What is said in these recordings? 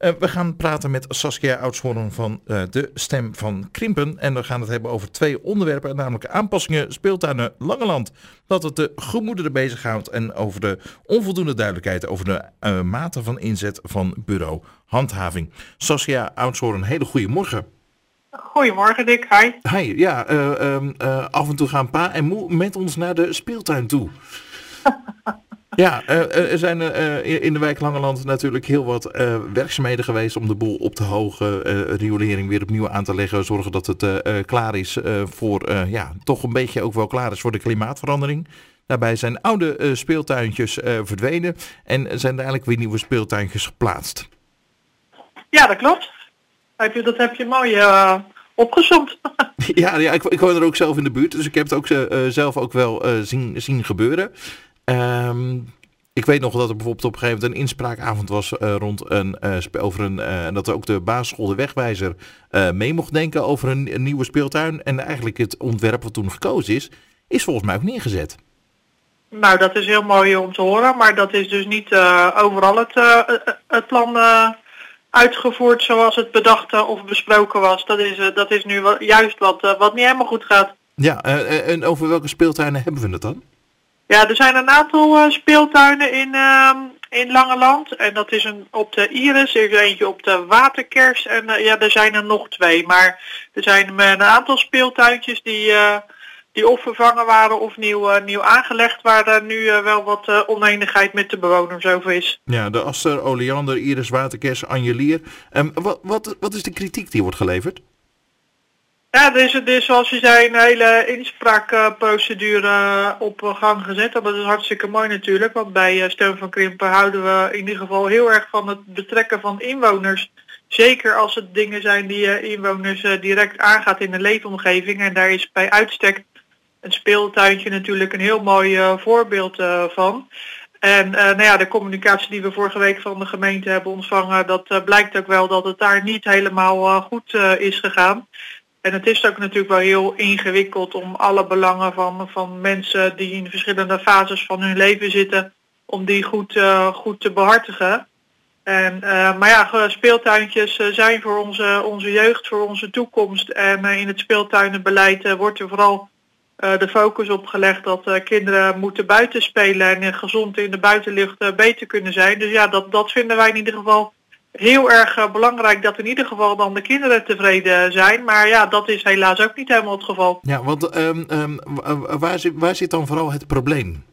We gaan praten met Saskia Oudshoorn van de Stem van Krimpen. En we gaan het hebben over 2 onderwerpen, namelijk aanpassingen speeltuinen Langeland. Dat het de gemoederen bezighoudt en over de onvoldoende duidelijkheid over de mate van inzet van bureau handhaving. Saskia Oudshoorn, een hele goede morgen. Goedemorgen Dick, hi. Hi, ja, af en toe gaan pa en moe met ons naar de speeltuin toe. Ja, er zijn in de wijk Langeland natuurlijk heel wat werkzaamheden geweest om de boel op te hogen, riolering weer opnieuw aan te leggen, zorgen dat het klaar is voor, toch een beetje ook wel klaar is voor de klimaatverandering. Daarbij zijn oude speeltuintjes verdwenen en zijn er eigenlijk weer nieuwe speeltuintjes geplaatst. Ja, dat klopt. Dat heb je mooi opgezomd. Ja, ik woon er ook zelf in de buurt, dus ik heb het ook zelf ook wel zien gebeuren. Ik weet nog dat er bijvoorbeeld op een gegeven moment een inspraakavond was rond dat ook de basisschool De Wegwijzer mee mocht denken over een nieuwe speeltuin. En eigenlijk het ontwerp wat toen gekozen is volgens mij ook neergezet. Nou, dat is heel mooi om te horen, maar dat is dus niet overal het plan uitgevoerd zoals het bedacht of besproken was. Dat is nu juist wat niet helemaal goed gaat. Ja, en over welke speeltuinen hebben we het dan? Ja, er zijn een aantal speeltuinen in Langeland. En dat is op de Iris, er is eentje op de Waterkers en er zijn er nog 2. Maar er zijn een aantal speeltuintjes die of vervangen waren of nieuw aangelegd, waar er nu wel wat oneenigheid met de bewoners over is. Ja, de Aster, Oleander, Iris, Waterkers, Anjelier. Wat is de kritiek die wordt geleverd? Ja, er is zoals je zei een hele inspraakprocedure op gang gezet. En dat is hartstikke mooi natuurlijk, want bij Stem van Krimpen houden we in ieder geval heel erg van het betrekken van inwoners. Zeker als het dingen zijn die inwoners direct aangaat in de leefomgeving. En daar is bij uitstek een speeltuintje natuurlijk een heel mooi voorbeeld van. En de communicatie die we vorige week van de gemeente hebben ontvangen, dat blijkt ook wel dat het daar niet helemaal goed is gegaan. En het is ook natuurlijk wel heel ingewikkeld om alle belangen van mensen die in verschillende fases van hun leven zitten, om die goed te behartigen. Maar speeltuintjes zijn voor onze jeugd, voor onze toekomst. En in het speeltuinenbeleid wordt er vooral de focus op gelegd dat kinderen moeten buiten spelen en gezond in de buitenlucht beter kunnen zijn. Dus ja, dat vinden wij in ieder geval heel erg belangrijk, dat in ieder geval dan de kinderen tevreden zijn. Maar ja, dat is helaas ook niet helemaal het geval. Ja, want waar zit dan vooral het probleem?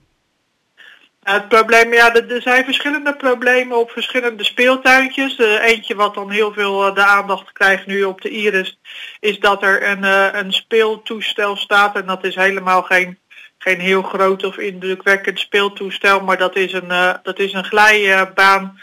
Het probleem, er zijn verschillende problemen op verschillende speeltuintjes. Eentje wat dan heel veel de aandacht krijgt nu op de Iris, is dat er een speeltoestel staat. En dat is helemaal geen heel groot of indrukwekkend speeltoestel, maar dat is een glijbaan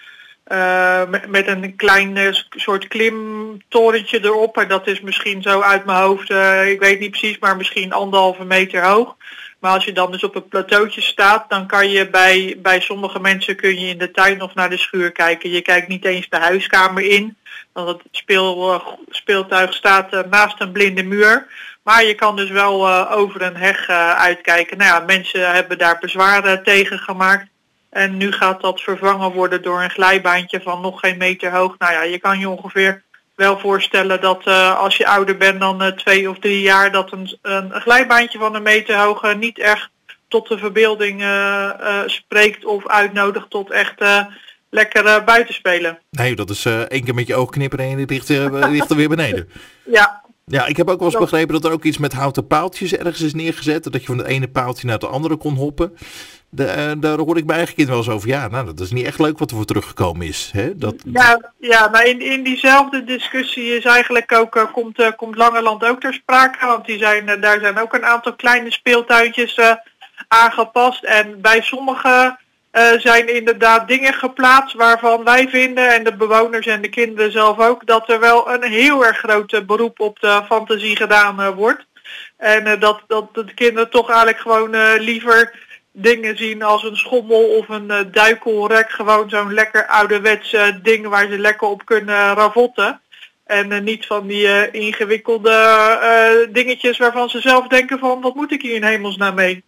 met een klein soort klimtorentje erop. En dat is misschien zo uit mijn hoofd, ik weet niet precies, maar misschien 1,5 meter hoog. Maar als je dan dus op een plateautje staat, dan kan je bij sommige mensen kun je in de tuin of naar de schuur kijken. Je kijkt niet eens de huiskamer in, want het speeltuig staat naast een blinde muur. Maar je kan dus wel over een heg uitkijken. Nou ja, mensen hebben daar bezwaren tegen gemaakt. En nu gaat dat vervangen worden door een glijbaantje van nog geen meter hoog. Nou ja, je kan je ongeveer wel voorstellen dat als je ouder bent dan 2 of 3 jaar, dat een glijbaantje van 1 meter hoog niet echt tot de verbeelding spreekt of uitnodigt tot echt lekker buiten spelen. Nee, dat is 1 keer met je oog knipperen en je ligt er weer beneden. Ja. Ja, ik heb ook wel eens begrepen dat er ook iets met houten paaltjes ergens is neergezet. Dat je van het ene paaltje naar het andere kon hoppen. Daar hoor ik mijn eigen kind wel eens over. Ja, nou, dat is niet echt leuk wat er voor teruggekomen is. Hè? Maar in diezelfde discussie is eigenlijk ook, komt Langeland ook ter sprake. Want daar zijn ook een aantal kleine speeltuintjes aangepast. En bij sommige zijn inderdaad dingen geplaatst waarvan wij vinden, en de bewoners en de kinderen zelf ook, dat er wel een heel erg groot beroep op de fantasie gedaan wordt. En dat de kinderen toch eigenlijk gewoon liever dingen zien als een schommel of een duikelrek. Gewoon zo'n lekker ouderwets ding waar ze lekker op kunnen ravotten. En niet van die ingewikkelde dingetjes waarvan ze zelf denken van, wat moet ik hier in hemelsnaam mee?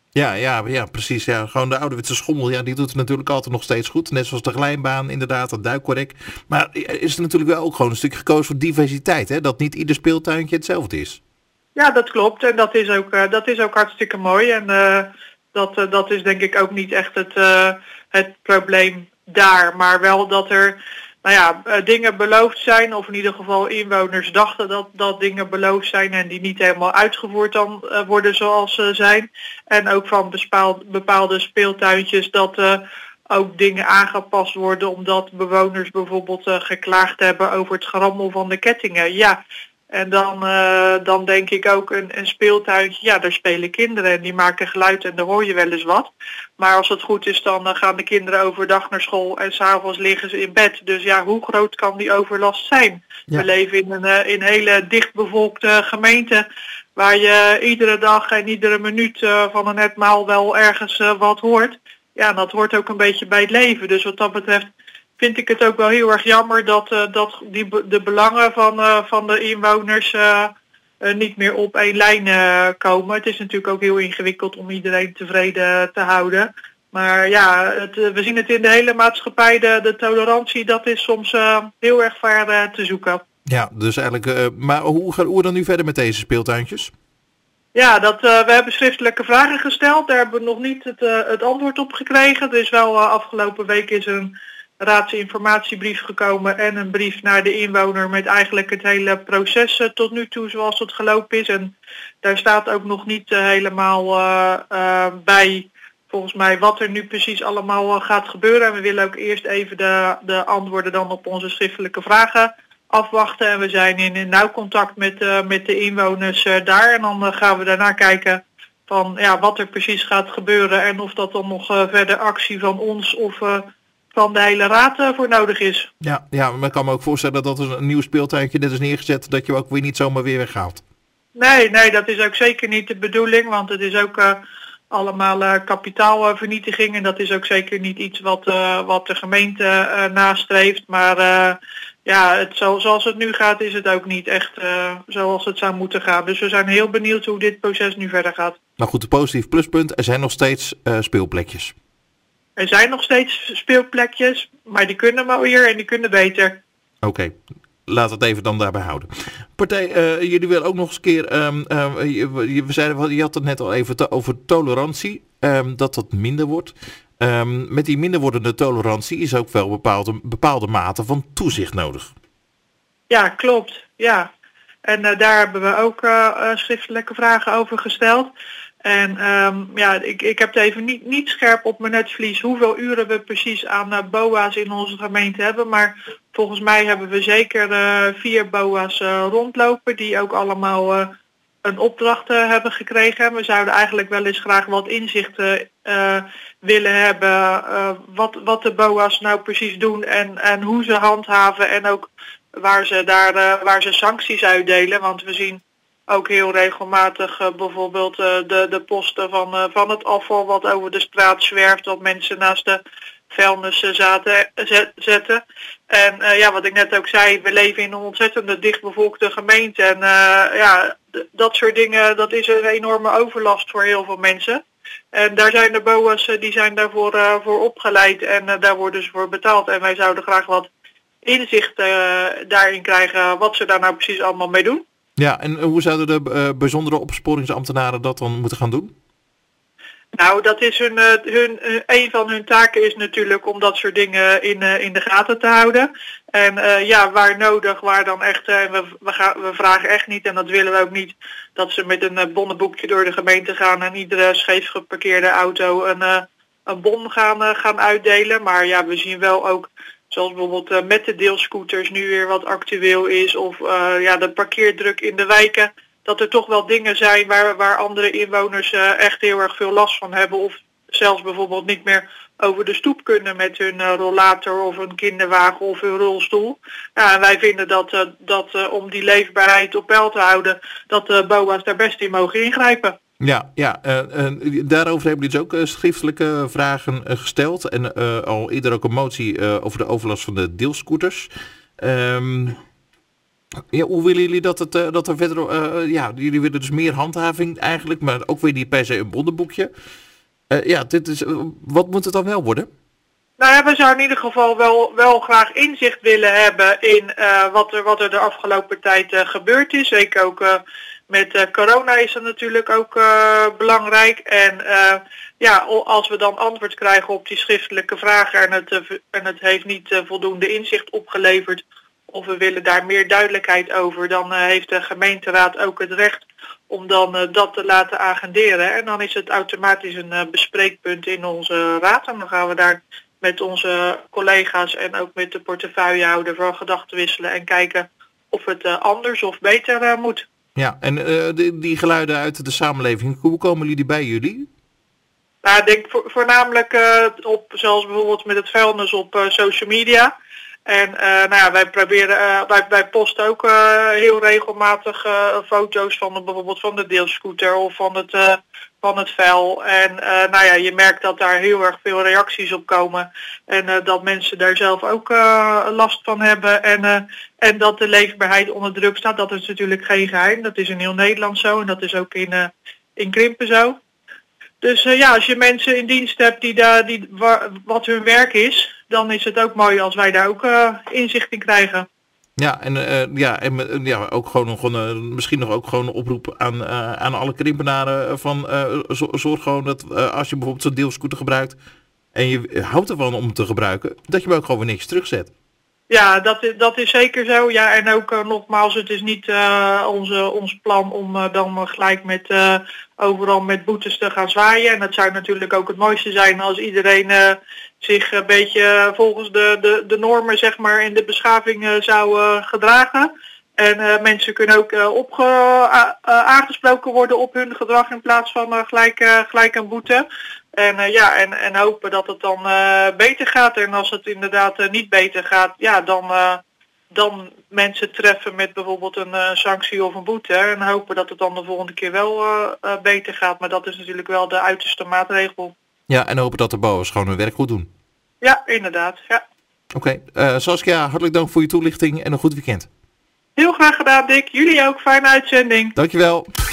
Ja, precies. Ja. Gewoon de ouderwetse schommel, ja, die doet het natuurlijk altijd nog steeds goed. Net zoals de glijbaan, inderdaad, het duikkorrek. Maar is er natuurlijk wel ook gewoon een stukje gekozen voor diversiteit, hè? Dat niet ieder speeltuintje hetzelfde is. Ja, dat klopt. En dat is ook hartstikke mooi. En dat is denk ik ook niet echt het probleem daar. Maar wel dat er dingen beloofd zijn. Of in ieder geval inwoners dachten dat dingen beloofd zijn. En die niet helemaal uitgevoerd dan worden zoals ze zijn. En ook van bepaalde speeltuintjes dat ook dingen aangepast worden. Omdat bewoners bijvoorbeeld geklaagd hebben over het gerammel van de kettingen. Ja. En dan denk ik ook een speeltuintje, ja, daar spelen kinderen en die maken geluid en daar hoor je wel eens wat. Maar als het goed is, dan gaan de kinderen overdag naar school en s'avonds liggen ze in bed. Dus ja, hoe groot kan die overlast zijn? Ja. We leven in een hele dichtbevolkte gemeente waar je iedere dag en iedere minuut van een etmaal wel ergens wat hoort. Ja, en dat hoort ook een beetje bij het leven. Dus wat dat betreft vind ik het ook wel heel erg jammer dat de belangen van de inwoners niet meer op één lijn komen. Het is natuurlijk ook heel ingewikkeld om iedereen tevreden te houden. Maar ja, we zien het in de hele maatschappij, de tolerantie, dat is soms heel erg ver te zoeken. Ja, dus eigenlijk, maar hoe gaan we dan nu verder met deze speeltuintjes? Ja, we hebben schriftelijke vragen gesteld. Daar hebben we nog niet het antwoord op gekregen. Er is wel afgelopen week is een raadsinformatiebrief gekomen en een brief naar de inwoner met eigenlijk het hele proces tot nu toe zoals het gelopen is. En daar staat ook nog niet helemaal bij volgens mij wat er nu precies allemaal gaat gebeuren. En we willen ook eerst even de antwoorden dan op onze schriftelijke vragen afwachten. En we zijn in nauw contact met de inwoners daar. En dan gaan we daarna kijken van ja, wat er precies gaat gebeuren en of dat dan nog verder actie van ons of van de hele raad voor nodig is. Ja, maar ik kan me ook voorstellen dat er een nieuw speeltuintje net is neergezet, dat je ook weer niet zomaar weer weghaalt. Nee, dat is ook zeker niet de bedoeling, want het is ook allemaal kapitaalvernietiging en dat is ook zeker niet iets wat de gemeente nastreeft. Maar zoals het nu gaat is het ook niet echt zoals het zou moeten gaan. Dus we zijn heel benieuwd hoe dit proces nu verder gaat. Nou goed, een positief pluspunt, er zijn nog steeds speelplekjes. Er zijn nog steeds speelplekjes, maar die kunnen mooier en die kunnen beter. Oké, laat het even dan daarbij houden. Partij, jullie willen ook nog eens een keer, we zeiden, je had het net al even over tolerantie, dat minder wordt. Met die minder wordende tolerantie is ook wel bepaalde mate van toezicht nodig. Ja, klopt. Ja. En daar hebben we ook schriftelijke vragen over gesteld. En ik heb het even niet scherp op mijn netvlies hoeveel uren we precies aan BOA's in onze gemeente hebben. Maar volgens mij hebben we zeker 4 BOA's rondlopen die ook allemaal een opdracht hebben gekregen. En we zouden eigenlijk wel eens graag wat inzicht willen hebben wat de BOA's nou precies doen en hoe ze handhaven en ook waar ze sancties uitdelen. Want we zien ook heel regelmatig bijvoorbeeld de posten van het afval wat over de straat zwerft, wat mensen naast de vuilnis zetten. En wat ik net ook zei, we leven in een ontzettend dichtbevolkte gemeente. En dat soort dingen, dat is een enorme overlast voor heel veel mensen. En daar zijn de BOA's, die zijn daarvoor voor opgeleid en daar worden ze voor betaald. En wij zouden graag wat inzicht daarin krijgen wat ze daar nou precies allemaal mee doen. Ja, en hoe zouden de bijzondere opsporingsambtenaren dat dan moeten gaan doen? Nou, dat is een van hun taken is natuurlijk om dat soort dingen in de gaten te houden. En waar nodig, waar dan echt, we vragen echt niet en dat willen we ook niet, dat ze met een bonnenboekje door de gemeente gaan en iedere scheef geparkeerde auto een bon gaan uitdelen. Maar ja, we zien wel ook, zoals bijvoorbeeld met de deelscooters nu weer wat actueel is. Of de parkeerdruk in de wijken. Dat er toch wel dingen zijn waar andere inwoners echt heel erg veel last van hebben. Of zelfs bijvoorbeeld niet meer over de stoep kunnen met hun rollator of een kinderwagen of hun rolstoel. Ja, en wij vinden dat om die leefbaarheid op peil te houden, dat de BOA's daar best in mogen ingrijpen. Ja, daarover hebben jullie dus ook schriftelijke vragen gesteld. En al eerder ook een motie over de overlast van de deelscooters. Ja, hoe willen jullie dat er verder... jullie willen dus meer handhaving eigenlijk, maar ook weer niet per se een bondenboekje. Wat moet het dan wel worden? Nou ja, we zouden in ieder geval wel graag inzicht willen hebben in wat er de afgelopen tijd gebeurd is. Zeker ook met corona is dat natuurlijk ook belangrijk. En als we dan antwoord krijgen op die schriftelijke vragen en het heeft niet voldoende inzicht opgeleverd, of we willen daar meer duidelijkheid over, dan heeft de gemeenteraad ook het recht om dan dat te laten agenderen. En dan is het automatisch een bespreekpunt in onze raad. En dan gaan we daar met onze collega's en ook met de portefeuillehouder van gedachten wisselen en kijken of het anders of beter moet. Ja, en die geluiden uit de samenleving, hoe komen jullie bij jullie? Nou, ik denk voornamelijk zoals bijvoorbeeld met het vuilnis op social media. En wij posten ook heel regelmatig foto's van bijvoorbeeld van de deelscooter of van het vuil. En je merkt dat daar heel erg veel reacties op komen. En dat mensen daar zelf ook last van hebben. En dat de leefbaarheid onder druk staat, dat is natuurlijk geen geheim. Dat is in heel Nederland zo en dat is ook in Krimpen zo. Dus als je mensen in dienst hebt wat hun werk is, dan is het ook mooi als wij daar ook inzicht in krijgen. Ja, ook gewoon nog misschien nog ook gewoon een oproep aan alle Krimpenaren van zorg gewoon dat als je bijvoorbeeld zo'n deelscooter gebruikt en je houdt ervan om te gebruiken, dat je hem ook gewoon weer niks terugzet. Ja, dat is zeker zo. Ja, en ook nogmaals, het is niet ons plan om dan gelijk overal met boetes te gaan zwaaien. En dat zou natuurlijk ook het mooiste zijn als iedereen zich een beetje volgens de normen, zeg maar, in de beschaving zou gedragen. En mensen kunnen ook aangesproken worden op hun gedrag in plaats van gelijk een boete. En hopen dat het dan beter gaat. En als het inderdaad niet beter gaat, dan mensen treffen met bijvoorbeeld een sanctie of een boete. En hopen dat het dan de volgende keer wel beter gaat. Maar dat is natuurlijk wel de uiterste maatregel. Ja, en hopen dat de BOA's gewoon hun werk goed doen. Ja, inderdaad. Ja. Oké, Saskia, hartelijk dank voor je toelichting en een goed weekend. Heel graag gedaan, Dick. Jullie ook. Fijne uitzending. Dankjewel.